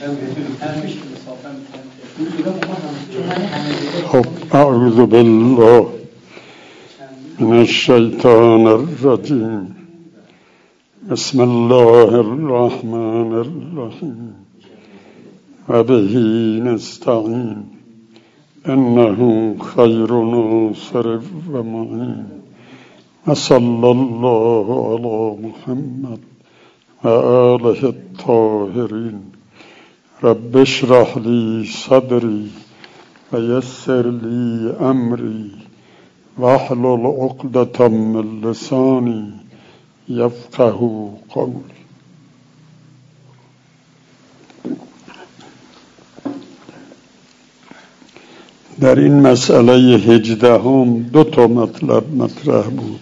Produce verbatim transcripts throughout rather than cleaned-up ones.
خب اعوذ بالله من الشیطان الرجیم بسم الله الرحمن الرحیم و به نستعین انه خیر ناصر و معین و صلی الله علی محمد و آله الطاهرین رب اشرح لی صدری و یسر لی امری واحلل عقدة من لسانی یفقهوا قولی. در این مسئله هجدهم دو تا مطلب مطرح بود.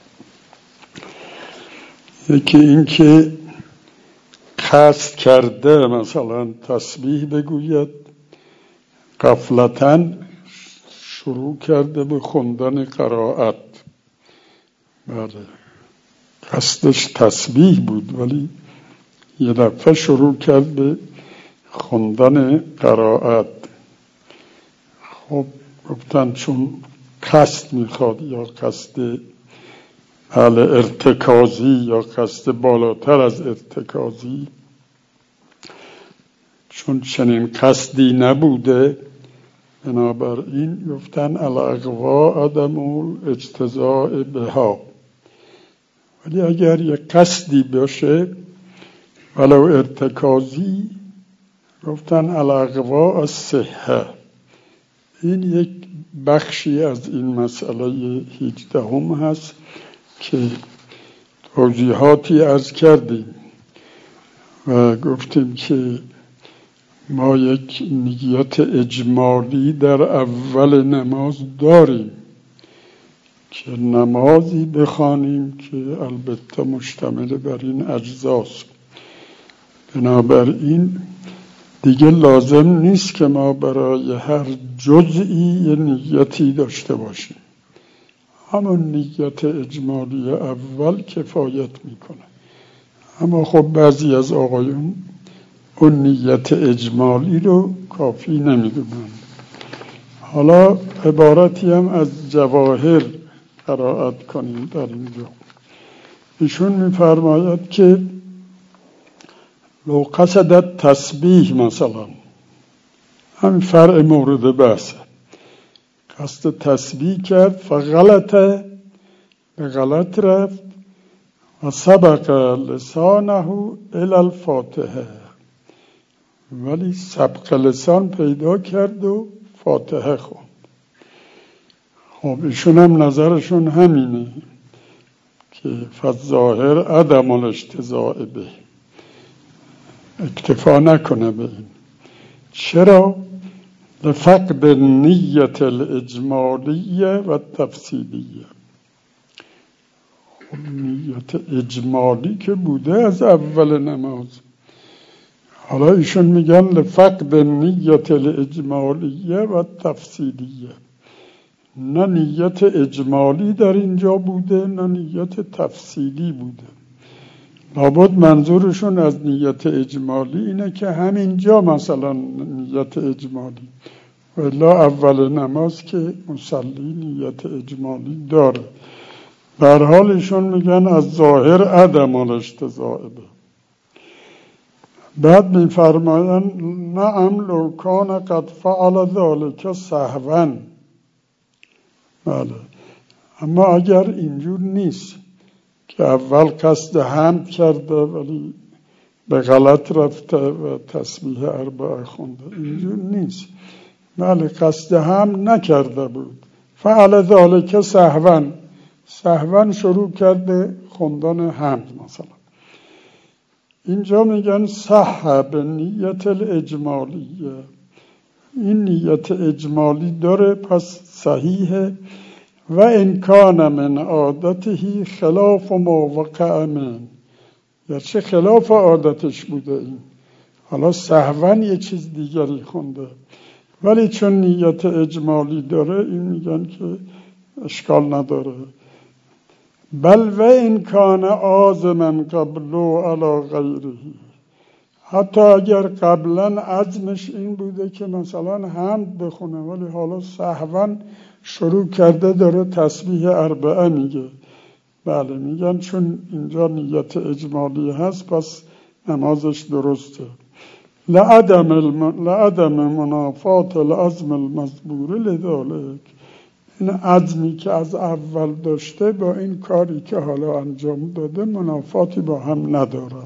یکی این که قصد کرده مثلا تسبیح بگوید، غفلتاً شروع کرده به خوندن قرائت. بله، قصدش تسبیح بود ولی یه دفعه شروع کرد به خوندن قرائت. خب گفتن چون قصد میخواد یا قصد حال ارتکازی یا قصد بالاتر از ارتکازی، چون چنین قصدی نبوده، بنابراین گفتن الاغوا عدم الاجتزاء بها. ولی اگر یک قصدی باشه ولو ارتکازی، گفتن الاغوا الصحه. این یک بخشی از این مسئله هجدهم هست که توضیحاتی عرض کردیم و گفتیم که ما یک نیت اجمالی در اول نماز داریم که نمازی بخوانیم که البته مشتمل بر این اجزاست. بنابراین دیگه لازم نیست که ما برای هر جزئی یه نیتی داشته باشیم. همون نیت اجمالی اول کفایت میکنه. اما خب بعضی از آقایون اون نیت اجمالی رو کافی نمیدونن. حالا عبارتی هم از جواهر قرائت کنیم در اینجا. ایشون میفرماید که لو قصدت تسبیح، مثلا همین فرع مورد بحثه، قصد تسبیح کرد فغلطه، به غلط رفت و سبق لسانه الی الفاتحه، ولی سبق لسان پیدا کرد و فاتحه خوند. خب ایشون هم نظرشون همینه که فالظاهر عدم الاجتزاء به، اکتفا نکنه به این. چرا؟ لفقد نیت الاجمالیه و تفصیلیه. خب نیت اجمالی که بوده از اول نماز. حالا ایشون میگن لفقد نیت الاجمالیه و تفصیلیه. نه نیت اجمالی در اینجا بوده نه نیت تفصیلی بوده. لابد منظورشون از نیت اجمالی اینه که همینجا مثلا نیت اجمالی، ولی اول نماز که مصلی نیت اجمالی داره. در حالشون میگن از ظاهر عدم الاجتزاء به. بعد میفرماین نعم لو کان قد فعل ذلك سهوا. بله، اما اگر اینجور نیست که اول قصد حمد کرده ولی به غلط رفته و تسبیح اربعه خونده، اینجور نیست. بله، قصد حمد نکرده بود، فعل ذلك سهوا، سهوا شروع کرده خوندن حمد مثلا. اینجا میگن صح به نیت الاجمالیه. این نیت اجمالی داره پس صحیحه. و انکان من عادته خلاف ما وقع من، یا چه خلاف عادتش بوده این، حالا سهوا یه چیز دیگری خونده، ولی چون نیت اجمالی داره این میگن که اشکال نداره. بل و انکان عازما قبلو علی غیره، حتی اگر قبلا عزمش این بوده که مثلا حمد بخونه ولی حالا سهوا شروع کرده داره تسبیح اربعه میگه، بله میگن چون اینجا نیت اجمالی هست پس نمازش درسته. لعدم, الم... لعدم منافات العزم المزبور لذالک، این عزمی که از اول داشته با این کاری که حالا انجام داده منافاتی با هم ندارن.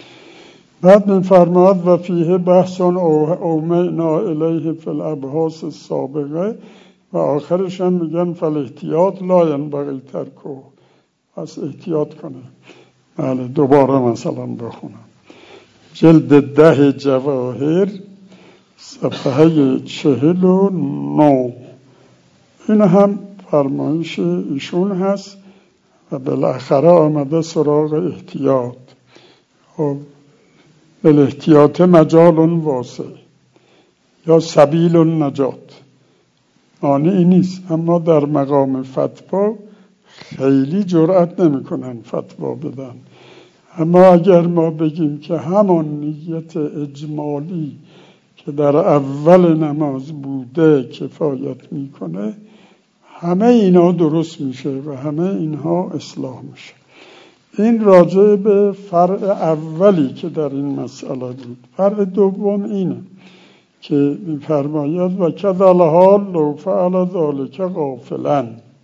بعد می‌فرماید و فیه بحث اومینا الیه فی الابحاث السابقه و آخرش هم میگن فالاحتیاط لا ینبغی ترکه، پس احتیاط کنه. بله دوباره مثلا بخونم جلد ده جواهر صفحه چهل و نو، این هم فرمایش ایشون هست و بالاخره آمده سراغ احتیاط. خب بالاحتیاط مجال واسع یا سبیل النجات مانعی نیست، اما در مقام فتوا خیلی جرأت نمی کنن فتوا بدن. اما اگر ما بگیم که همان نیت اجمالی که در اول نماز بوده کفایت میکنه، همه اینا درست میشه و همه اینها اصلاح میشه. این راجع به فرع اولی که در این مسئله بود. فرع دوم اینه که میفرماید و کذل حال لو فعل ذلک غافلا.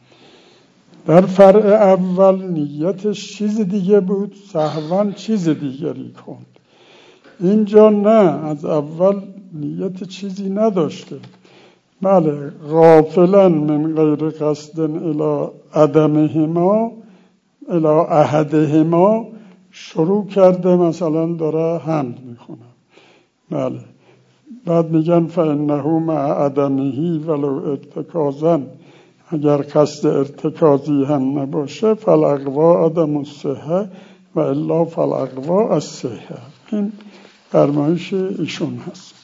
در فرع اول نیتش چیز دیگه بود، سهوا چیز دیگری کند. اینجا نه، از اول نیت چیزی نداشته، بله غافلا من غیر قصد الی عدمهما الی احدهما شروع کرده، مثلا داره حمد میخونه، بله بعد میگن فانه مع عدمه ولو ارتکازا، اگر قصد ارتکازی هم نباشه فالاقوا عدم الصحه و الا فالاقوا الصحه. این فرمایش ایشون هست.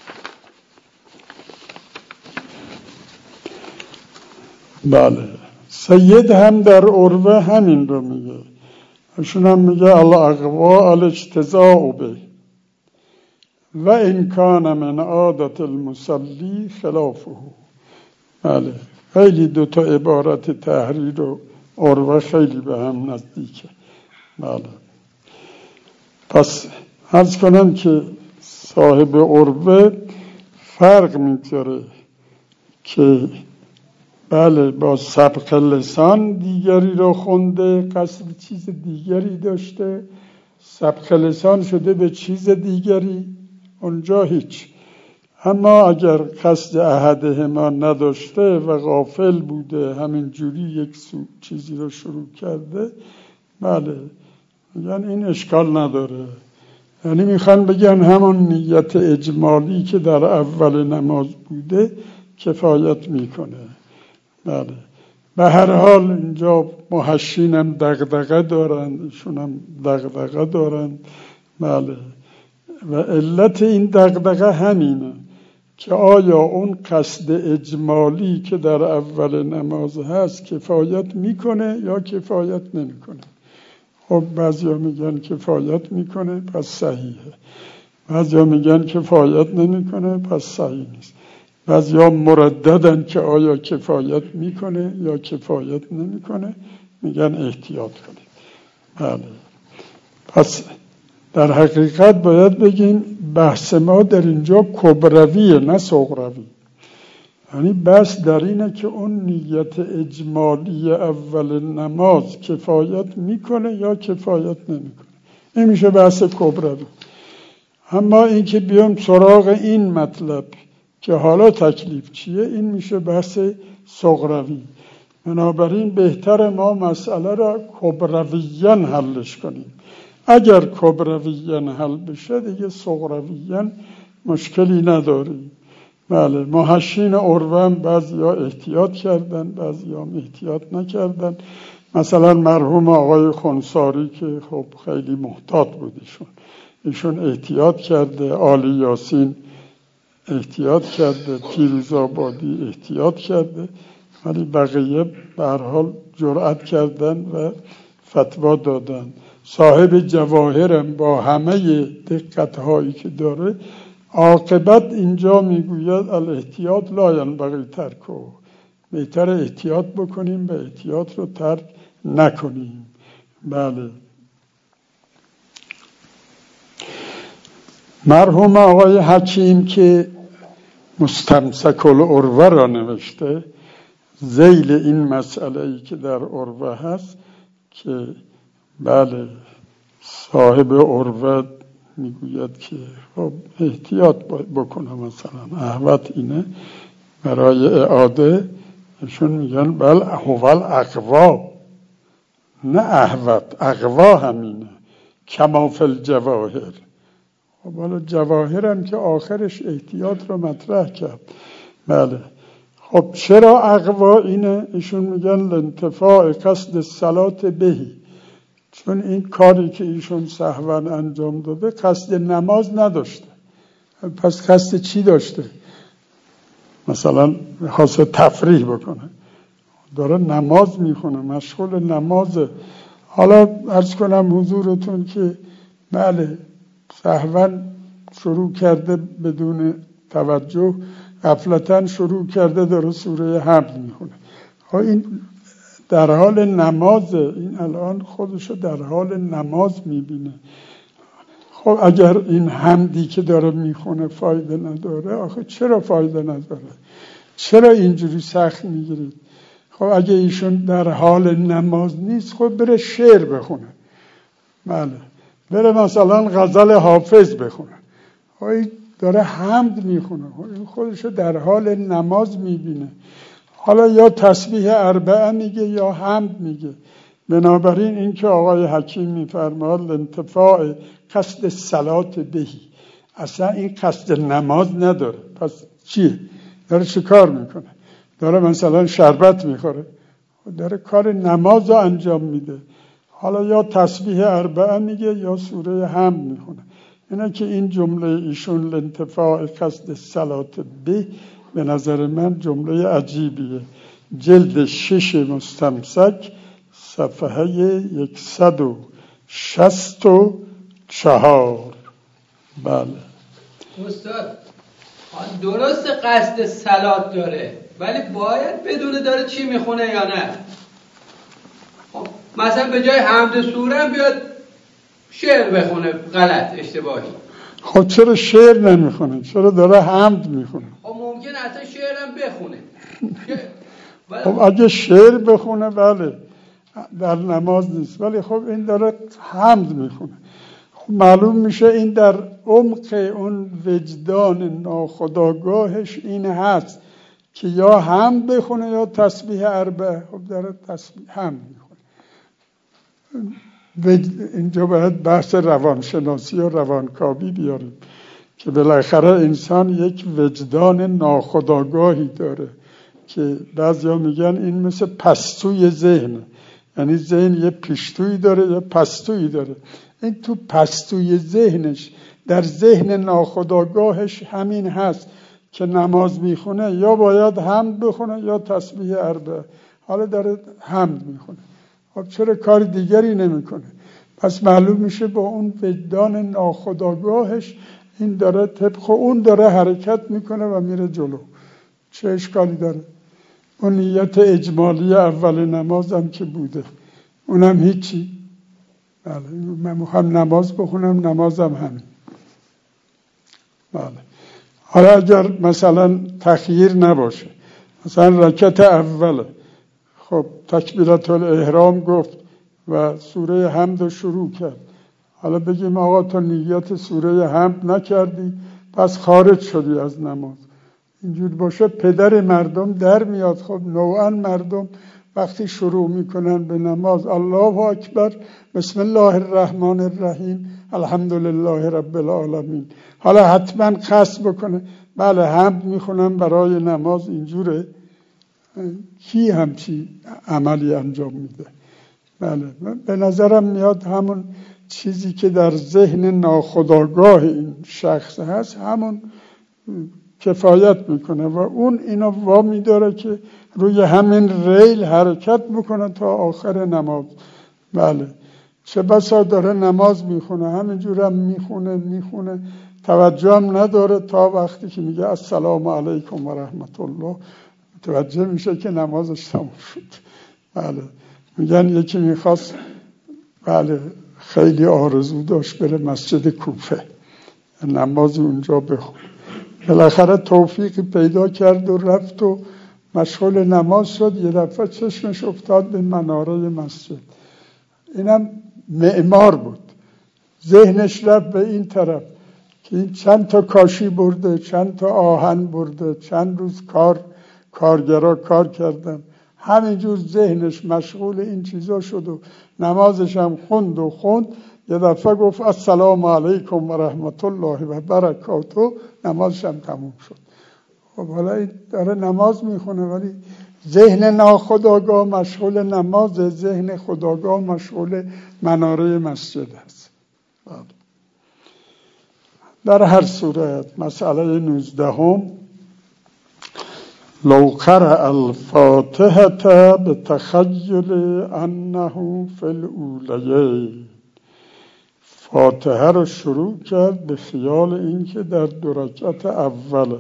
بله سید هم در عروه همین رو میگه، ایشون هم میگه الاقوا الاجتزاء به و ان کان من عادت المصلی خلافه. بله خیلی دو تا عبارت تحریر و عروه خیلی به هم نزدیکه. بله پس عرض کنم که صاحب عروه فرق میذاره که بله با سبق لسان دیگری رو خونده، قصد چیز دیگری داشته، سبق لسان شده به چیز دیگری، اونجا هیچ. اما اگر قصد احدهما نداشته و غافل بوده همین جوری یک چیزی رو شروع کرده، بله میگن این اشکال نداره. یعنی میخوان بگن همون نیت اجمالی که در اول نماز بوده کفایت میکنه. بله به هر حال اینجا محشین هم دغدغه دارن، ایشون هم دغدغه دارن. بله و علت این دغدغه همینه که آیا اون قصد اجمالی که در اول نماز هست کفایت میکنه یا کفایت نمیکنه. خب بعضیا میگن کفایت میکنه پس صحیحه، بعضیا میگن کفایت نمیکنه پس صحیح نیست، بعضیا مرددن که آیا کفایت میکنه یا کفایت نمیکنه، میگن احتیاط کنید. بله پس در حقیقت باید بگیم بحث ما در اینجا کبرویه نه صغروی. یعنی بحث در اینه که اون نیت اجمالی اول نماز کفایت میکنه یا کفایت نمیکنه. این میشه بحث کبروی. اما این که بیام سراغ این مطلب که حالا تکلیف چیه، این میشه بحث صغروی. بنابراین بهتر ما مسئله را کبرویاً حلش کنیم. اگر کبرویاً حل بشه دیگه صغرویاً مشکلی نداریم. بله محشین عروه بعضی ها احتیاط کردن بعضی ها احتیاط نکردن. مثلا مرحوم آقای خنساری که خب خیلی محتاط بود، ایشون ایشون احتیاط کرده، آلی یاسین احتیاط کرده، پیروزآبادی احتیاط کرده، ولی بقیه به هر حال جرأت کردن و فتوا دادن. صاحب جواهرم با همه دقت هایی که داره، عاقبت اینجا میگوید الاحتیاط لا ینبغی ترکه، بهتر احتیاط بکنیم و احتیاط رو ترک نکنیم. بله. مرحوم آقای حکیم که مستمسک العروه را نوشته، ذیل این مسئله ای که در عروه هست که بله صاحب عروه میگوید که خب احتیاط بکنه، مثلا احوط اینه برای اعاده، ایشون میگن بل هوال اقوا، نه احوط، اقوا همینه، کما فی الجواهر. خب حالا جواهر هم که آخرش احتیاط رو مطرح کرد. بله. خب چرا اقوا اینه؟ ایشون میگن لانتفاع قصد الصلات بهی، چون این کاری که ایشون سهوا انجام داده قصد نماز نداشته. پس قصد چی داشته؟ مثلا خاصه تفریح بکنه، داره نماز میخونه، مشغول نمازه. حالا عرض کنم حضورتون که بله سهوا شروع کرده بدون توجه، غفلتاً شروع کرده داره سوره حمد میخونه. ها این در حال نمازه، این الان خودشو در حال نماز میبینه. خب اگر این حمدی که داره میخونه فایده نداره، آخه چرا فایده نداره؟ چرا اینجوری سخت میگیرید؟ خب اگه ایشون در حال نماز نیست، خب بره شعر بخونه، بله بره مثلا غزل حافظ بخونه. خب این داره حمد میخونه، این خودشو در حال نماز میبینه. حالا یا تسبیح اربعه میگه یا حمد میگه. بنابراین این که آقای حکیم میفرماد لانتفاع قصد صلات بهی، اصلا این قصد نماز نداره. پس چیه؟ داره چه کار میکنه؟ داره مثلا شربت میخوره، داره کار نماز رو انجام میده. حالا یا تسبیح اربعه میگه یا سوره حمد میخونه. اینه که این جمله ایشون لانتفاع قصد صلات به، به نظر من جمله عجیبیه. جلد شش مستمسک صفحه یکصد و شصت و چهار. بله استاد درست قصد صلات داره، ولی باید بدونه داره چی میخونه یا نه. خب مثلا به جای حمد سوره بیاد شعر بخونه، غلط، اشتباهی. خب چرا شعر نمیخونه؟ چرا داره حمد میخونه؟ خب ممکن اصلا شعرم بخونه. خب اگه شعر بخونه بله در نماز نیست، ولی خب این داره حمد میخونه. خب معلوم میشه این در عمق اون وجدان ناخودآگاهش این هست که یا حمد بخونه یا تسبیح اربعه. خب داره تسبیح حمد میخونه. اینجا باید بحث روانشناسی و روانکاوی بیاریم که بالاخره انسان یک وجدان ناخودآگاهی داره که بعضیا میگن این مثل پستوی ذهن، یعنی ذهن یه پیشتویی داره یه پستویی داره. این تو پستوی ذهنش، در ذهن ناخودآگاهش همین هست که نماز میخونه یا باید حمد بخونه یا تسبیح اربعه. حالا داره حمد میخونه. خب چرا کار دیگری نمیکنه؟ پس معلوم میشه با اون وجدان ناخودآگاهش این داره طبق اون داره حرکت میکنه و میره جلو. چه اشکالی داره؟ اون نیت اجمالی اول نمازم که بوده، اونم هیچی. بله من میخوام نماز بخونم، نمازم همین. بله حالا اگر مثلا تخییر نباشه، مثلا رکعت اوله، خب تکبیرت الاحرام گفت و سوره حمد شروع کرد. حالا بگیم آقا تو نیت سوره حمد نکردی پس خارج شدی از نماز. اینجور باشه پدر مردم در میاد. خب نوعا مردم وقتی شروع میکنن به نماز الله اکبر بسم الله الرحمن الرحیم الحمدلله رب العالمین، حالا حتما قصد بکنه بله حمد میخونم برای نماز. اینجوره؟ کی همچی عملی انجام میده؟ بله به نظرم میاد همون چیزی که در ذهن ناخودآگاه این شخص هست همون کفایت میکنه و اون اینو وامی داره که روی همین ریل حرکت بکنه تا آخر نماز. بله چه بسا داره نماز میخونه، همینجور هم میخونه میخونه توجه هم نداره تا وقتی که میگه السلام علیکم و رحمت الله متوجه میشه که نمازش تموم شد. بله میگن یکی میخواست، بله خیلی آرزو داشت بره مسجد کوفه نماز اونجا بخونه، بالاخره توفیقی پیدا کرد و رفت و مشغول نماز شد. یه دفعه چشمش افتاد به مناره مسجد، اینم معمار بود، ذهنش رفت به این طرف که این چند تا کاشی برده، چند تا آهن برده، چند روز کار کارگرا کار کردن، همینجور ذهنش مشغول این چیزا شد و نمازش هم خوند و خوند. یه دفعه گفت السلام علیکم و رحمت الله و برکاته، نمازش هم تموم شد. خب حالا این داره نماز میخونه ولی ذهن ناخودآگاه مشغول نماز، ذهن خودآگاه مشغول مناره مسجد است. در هر صورت مسئله نوزدهم، لو قرأ الفاتحة بتخیل انه فی الاولیین، فاتحه رو شروع کرد به خیال اینکه در دو رکعت اوله،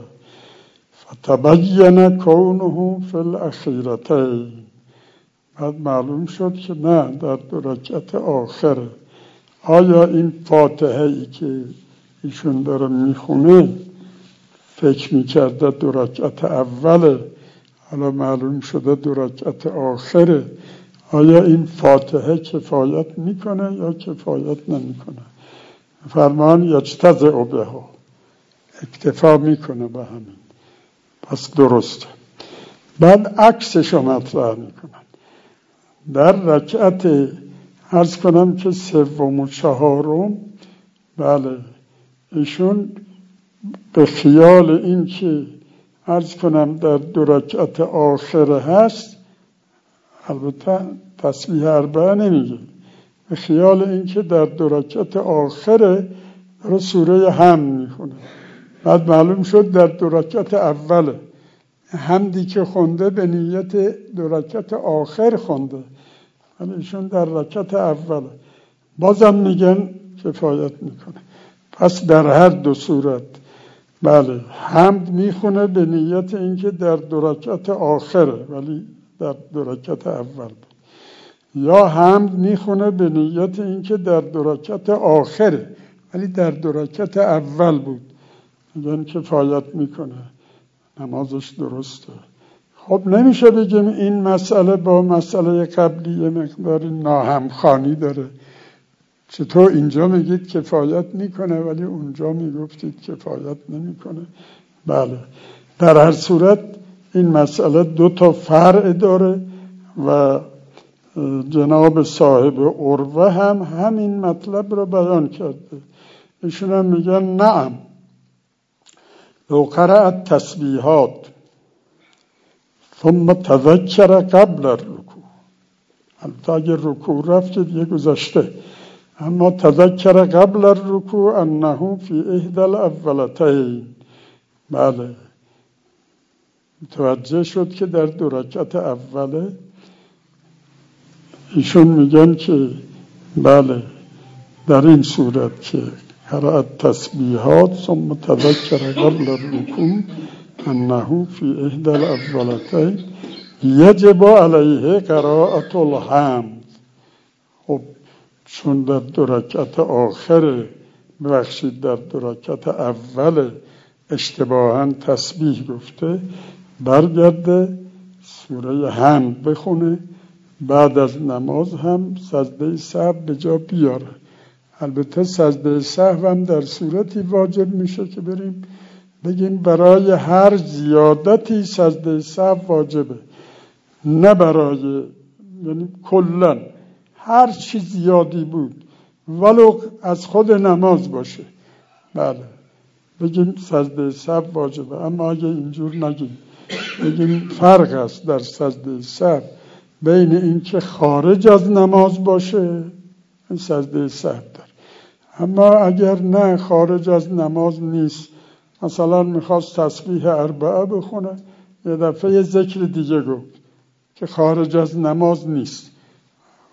فتبین کونه فی الاخیرتین، بعد معلوم شد که نه در دو رکعت آخره. آیا این فاتحه ای که ایشون داره میخونه فکر میکرده دو رکعت اوله، حالا معلوم شده دو رکعت آخره، آیا این فاتحه کفایت میکنه یا کفایت نمیکنه؟ فرمان یجتزع بها، اکتفا میکنه به همین، پس درسته. بعد عکسشو مطرح میکنن در رکعت عرض کنم که سوم و چهارم. بله ایشون به خیال این که عرض کنم در دو رکعت آخره هست، البته تسبیح اربعه نمیگه، به خیال این که در دو رکعت آخره داره سوره حمد میخونه. بعد معلوم شد در دو رکعت اوله، حمدی که خونده به نیت دو رکعت آخر خونده، ولی ایشون در رکعت اوله، بازم میگن کفایت میکنه. پس در هر دو صورت بله حمد میخونه به نیت اینکه در دو رکعت آخره ولی در دو رکعت اول بود، یا حمد میخونه به نیت اینکه در دو رکعت آخره ولی در دو رکعت اول بود، میگن کفایت میکنه، نمازش درسته. خب نمیشه بگیم این مسئله با مسئله قبلی یه مقدار ناهمخوانی داره، چطور اینجا میگید کفایت میکنه ولی اونجا میگفتید کفایت نمیکنه؟ بله در هر صورت این مسئله دو تا فرع داره و جناب صاحب عروه هم همین مطلب رو بیان کرده. ایشون هم میگن نعم لو قرأ التسبیحات ثم تذکر قبل الرکوع، البته اگر رکوع رفتید یه گذشته، اما تذکر قبل الرکوع انه فی احدى الاولتین، بله متوجه شد که در دو رکعت اوله. ایشون میگن که بله در این صورت که قرأ التسبیحات ثم تذکر قبل الرکوع انه فی احدى الاولتین یجب علیه قراءة الحمد. خب چون در دو رکعت آخر ببخشید در دو رکعت اول اشتباهاً تسبیح گفته، برگرده سوره حمد بخونه، بعد از نماز هم سجده سهو به جا بیاره. البته سجده سهو هم در صورتی واجب میشه که بریم بگیم برای هر زیادتی سجده سهو واجبه، نه برای یعنی کلاً هر چی زیادی بود ولو از خود نماز باشه بله بگیم سجده سهو واجبه. اما اگه اینجور نگیم، بگیم فرق است در سجده سهو بین این که خارج از نماز باشه این سجده سهو داره، اما اگر نه خارج از نماز نیست، مثلا میخواست تسبیح اربعه بخونه یه دفعه یه ذکر دیگه گفت که خارج از نماز نیست،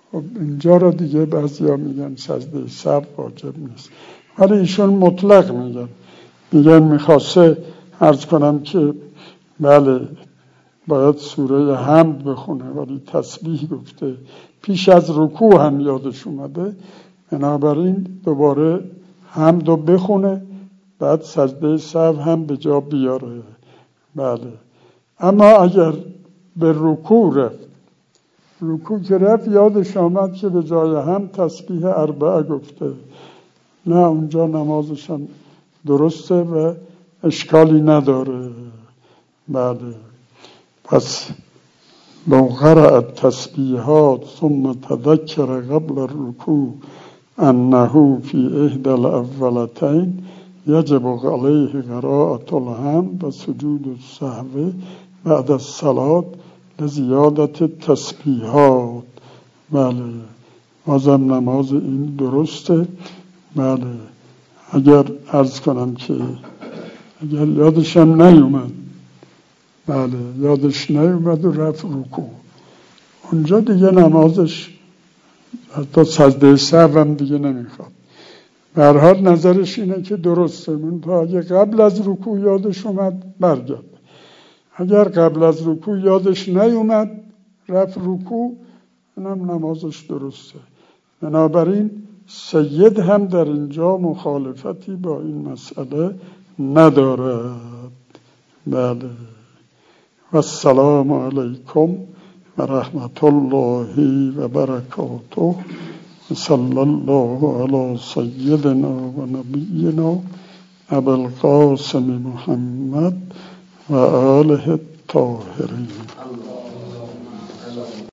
خب اینجا رو دیگه بعضیا میگن سجده سهو واجب نیست، ولی ایشون مطلق میگن میگن میخواسته عرض کنم که بله باید سوره حمد بخونه ولی تسبیح گفته، پیش از رکوع هم یادش اومده، بنابراین دوباره حمد رو بخونه بعد سجده سهو هم به جا بیاره. بله اما اگر به رکوع رفت، رکوع که رفت یادش آمد که به جای هم تسبیح اربعه گفته، نه اونجا نمازش هم درسته و اشکالی نداره. بله پس لو قرأ التسبیحات ثم تذکر قبل الرکوع انه فی احدى الاولتین یجب علیه قراءة الحمد و سجود السهو بعد الصلاة لزیادت التسبیحات. بله بازم نماز این درسته. بله اگر عرض کنم که اگر یادشم نیومد، بله یادش نیومد و رفت رکوع، اونجا دیگه نمازش حتی سجده سهو هم دیگه نمیخواد. به هر حال نظرش اینه که درسته، من تا اگه قبل از رکوع یادش اومد برگرد، اگر قبل از رکوع یادش نیومد رفت رکوع، اونم نمازش درسته. بنابراین سید هم در اینجا مخالفتی با این مسئله ندارد. بله و السلام علیکم و رحمت الله و برکاته. صلی الله علی سیدنا و نبینا ابی القاسم محمد و آله الطاهرین.